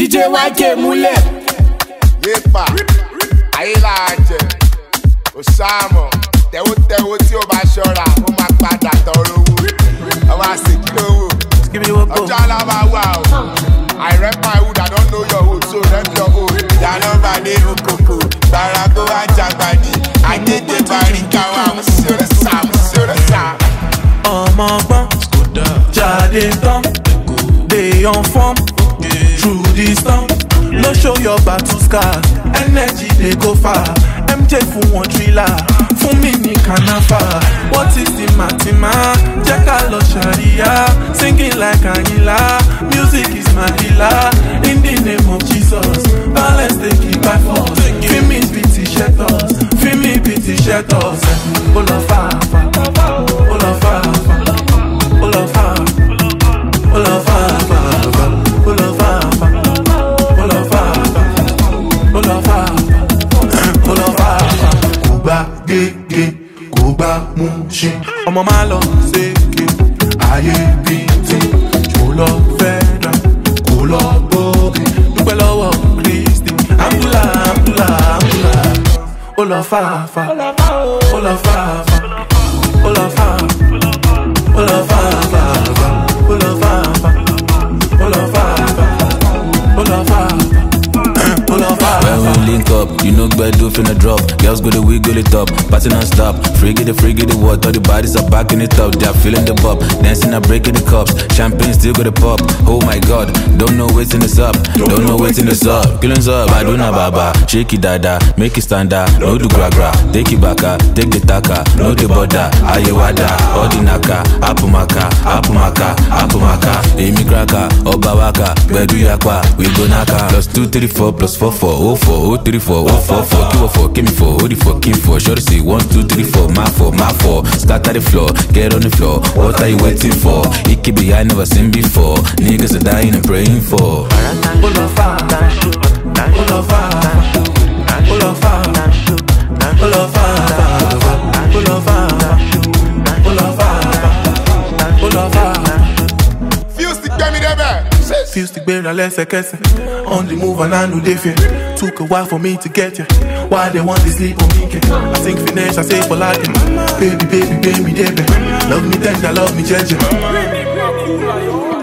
DJ YK múlẹ̀. Yépa, Ayélàjẹ, Osamo, tẹ̀wótẹ̀wó tí o bá ṣọ́ra, ó máa padà tọrọ owó. Ọmọ àṣekílówó, ọjọ́ alábàáwá o. I rep my hood, I don't know your hood, so rep your hood. Ìdáná dé okoko, Barago Ajagbadi, Adédè Barikawa, Mùsùlùmí. Ọmọ ọgbọ́n, jáde tán, dey on form, through the storm. No show your battle scars, energy they go far. MJ fún wọn thriller, fún mi ní kanafa. What is the matima? Jẹ́ ká lọ ṣàríyá, singing like Anila. Music is my healer, in the name of Jesus. Balance take it by force. Feel me beat t-shirts, feel me beat t-shirts. All of fire, all of fire, all of fire, all of fire, all of fire. Kò gbá mú ṣe ọmọ máa lọ sékè ayé bìtì kò lọ fẹ́ràn kò lọ gbóge dúpẹ́ lọ́wọ́ Kristi àmúlà ó lọ fàáfà ó lọ fàáfà ó lọ fàáfà ó lọ fàáfà ó lọ fàáfà ó lọ fàáfà ó lọ fàáfà ó lọ fàáfà. When we link up, you know Gbedu finna drop. Girls go the wig, go the top, party non-stop. Friggy the what? All the bodies are back in the top. They are feeling the pop, dancing and breaking the cups. Champagne still got the pop. Oh my God, don't know what's in this up. Don't know what's in this up. Killings up, I do na baba. Shake it dada, make it stand up. No do gra gra, take it back, take the taka. No the border, ayewada. Ordinaka, apumaka. Emi kraka, obawaka. Gbedu yakwa, we go naka. Plus 2, 3, 4, plus 4, 4, 0, 4, 0, 3, 4, 0, 4, 4, 2, 4, give me 4, hold it for, keep 4. Shorty say 1, 2, 3, 4, my 4. Scatter the floor, get on the floor. What are you waiting for? It could be I never seen before. Niggas are dying and praying for. Fuse the bear lẹ́sẹ̀kẹsẹ̀. On the move and I know they fear. Took a while for me to get here. Why they want to sleep on me? I sing finesse, I say for like Baby, baby, baby, baby. Love me tender, love me judge.